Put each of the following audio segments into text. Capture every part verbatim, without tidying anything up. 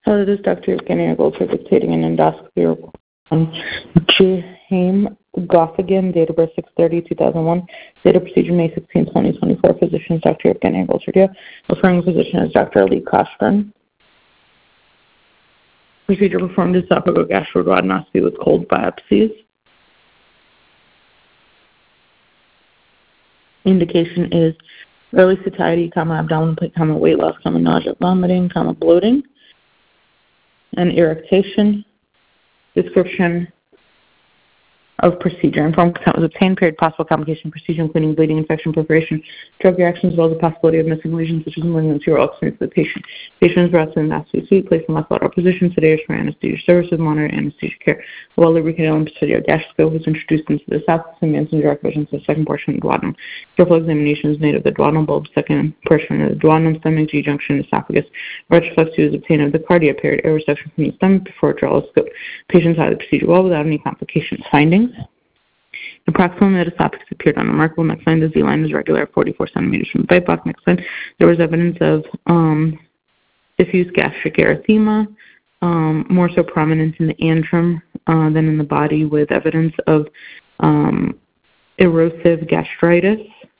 Hello, this is Doctor Evgenia Goldberg dictating an endoscopy report on Jaheim Goffigan, date of birth six thirty two thousand one, date of procedure May sixteenth, twenty twenty-four. Physician is Doctor Evgenia Goldberg. Referring physician is Doctor Ali Koshton. Procedure performed esophagogastroduodenoscopy with cold biopsies. Indication is early satiety, comma, abdominal pain, comma, weight loss, comma, nausea, vomiting, comma, bloating, and irritation. Description of procedure. Informed consent was obtained. Period. Possible complication procedure, including bleeding, infection, perforation, drug reactions, as well as the possibility of missing lesions, such as malignancy or experience of the patient. Patient is brought to the endoscopy suite, placed in left lateral position, sedated for anesthesia services, monitored anesthesia care. A well-lubricated episiotomy gastroscope was introduced into the esophagus and advanced in direct vision to the second portion of the duodenum. Careful examination is made of the duodenal bulb, second portion of the duodenum, stomach, G-junction, esophagus. Retroflexy was obtained of the cardia, period, air reception from the stomach before withdrawal of scope. Patients had the procedure well without any complications. Findings: the proximal metaesophagus appeared unremarkable. Next line, the Z line is regular at forty-four centimeters from the bite block. Next line, there was evidence of um, diffuse gastric erythema, um, more so prominent in the antrum uh, than in the body, with evidence of um, erosive gastritis,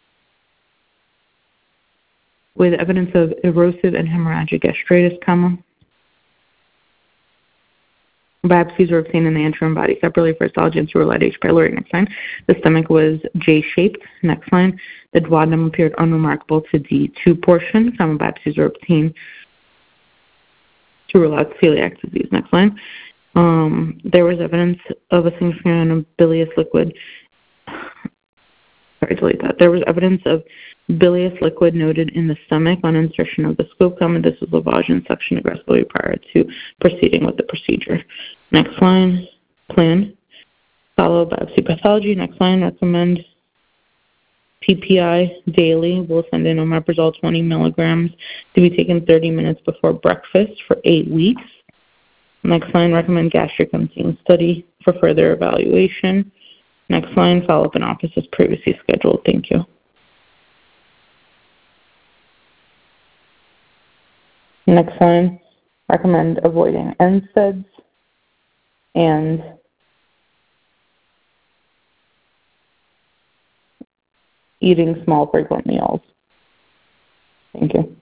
with evidence of erosive and hemorrhagic gastritis, comma. Biopsies were obtained in the antrum body separately for histology and serology H. pylori. Next line, the stomach was J-shaped. Next line, the duodenum appeared unremarkable to D two portion. Common biopsies were obtained to rule out celiac disease. Next line, um, there was evidence of a significant amount of bilious liquid. Sorry, delete that. There was evidence of bilious liquid noted in the stomach on insertion of the scope, comma. This was lavage and suction aggressively prior to proceeding with the procedure. Next line, plan, follow biopsy pathology. Next line, recommend P P I daily. We'll send in omeprazole twenty milligrams to be taken thirty minutes before breakfast for eight weeks. Next line, recommend gastric emptying study for further evaluation. Next line, follow up in office as previously scheduled. Thank you. Next line, recommend avoiding N SAIDs and eating small frequent meals. Thank you.